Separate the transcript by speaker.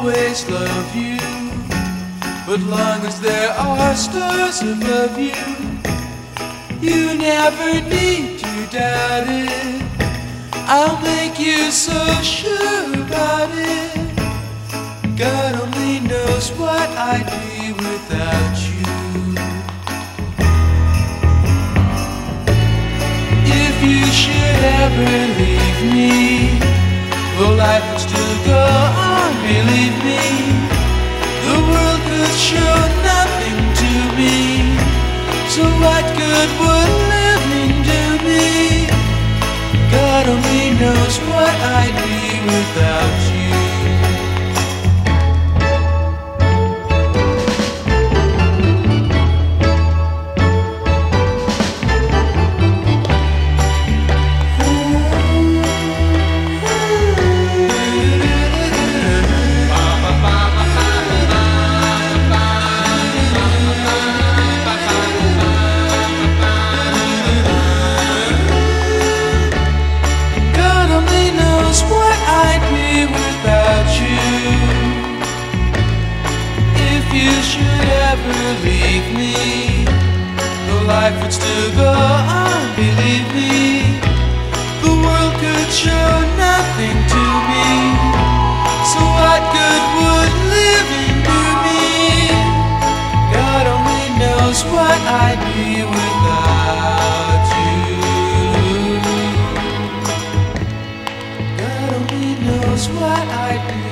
Speaker 1: always love you, but long as there are stars above you, you never need to doubt it. I'll make you so sure about it. God only knows what I'd be without you. If you should ever leave me, well, life would still go on, believe me. The world could show nothing to me, so what good would living do me? God only knows what I'd be without you. If you should ever leave me, the life would still go on, believe me. The world could show nothing to me, so what good would living do me? God only knows what I'd be without you. God only knows what I'd be